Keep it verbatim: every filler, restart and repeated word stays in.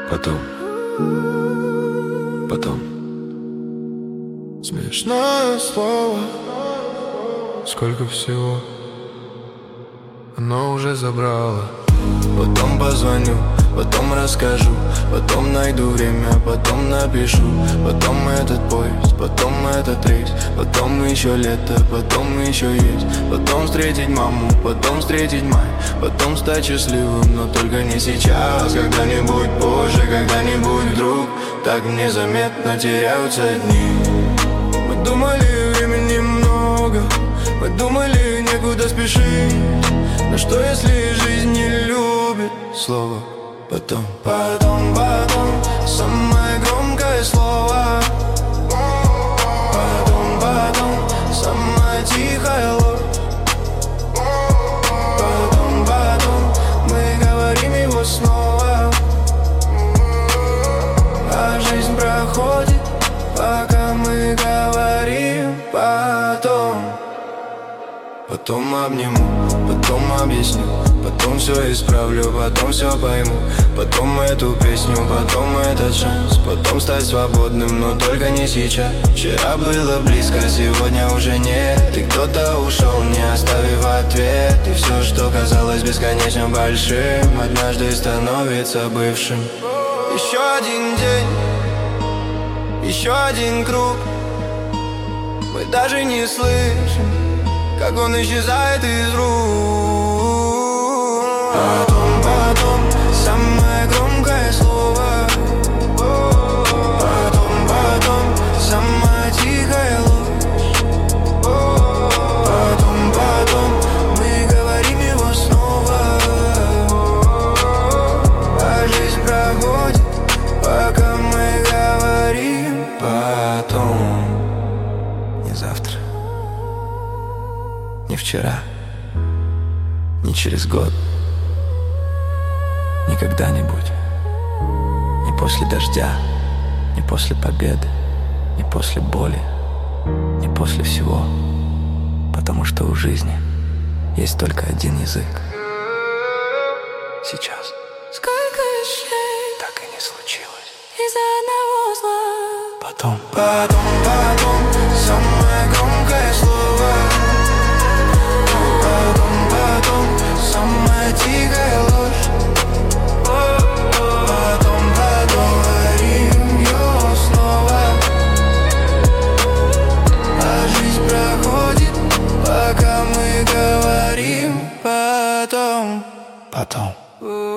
Потом, потом. Смешное слово, сколько всего оно уже забрало. Потом позвоню, потом расскажу, потом найду время, потом напишу. Потом этот поезд, потом этот рейс, потом еще лето, потом еще есть. Потом встретить маму, потом встретить май, потом стать счастливым, но только не сейчас. Когда-нибудь позже, когда-нибудь вдруг так незаметно теряются дни. Мы думали, времени много, мы думали, некуда спешить. Но что если жизнь не любит слово потом? Потом, потом, самое громкое слово. Потом, потом, самая тихая ложь. Потом, потом, мы говорим его снова. А жизнь проходит, пока мы говорим потом. Потом обниму, потом объясню, потом все исправлю, потом все пойму. Потом эту песню, потом этот шанс, потом стать свободным, но только не сейчас. Вчера было близко, сегодня уже нет. И кто-то ушел, не оставив ответ. И все, что казалось бесконечно большим, однажды становится бывшим. Еще один день, еще один круг. Мы даже не слышим, как он исчезает из рук. Потом, потом, самое громкое слово. Потом, потом, самая тихая ложь. Потом, потом, мы говорим его снова. А жизнь проходит, пока мы говорим потом. Не завтра, не вчера, не через год, не когда-нибудь, не после дождя, не после победы, не после боли, не после всего. Потому что у жизни есть только один язык. Сейчас. Сколько вещей Так и не случилось. из-за одного зла. Потом, потом, потом, самое громкое слово. Потом, потом, самая тихая ложь. Потом, потом, говорим ее снова. А жизнь проходит, пока мы говорим потом. Потом.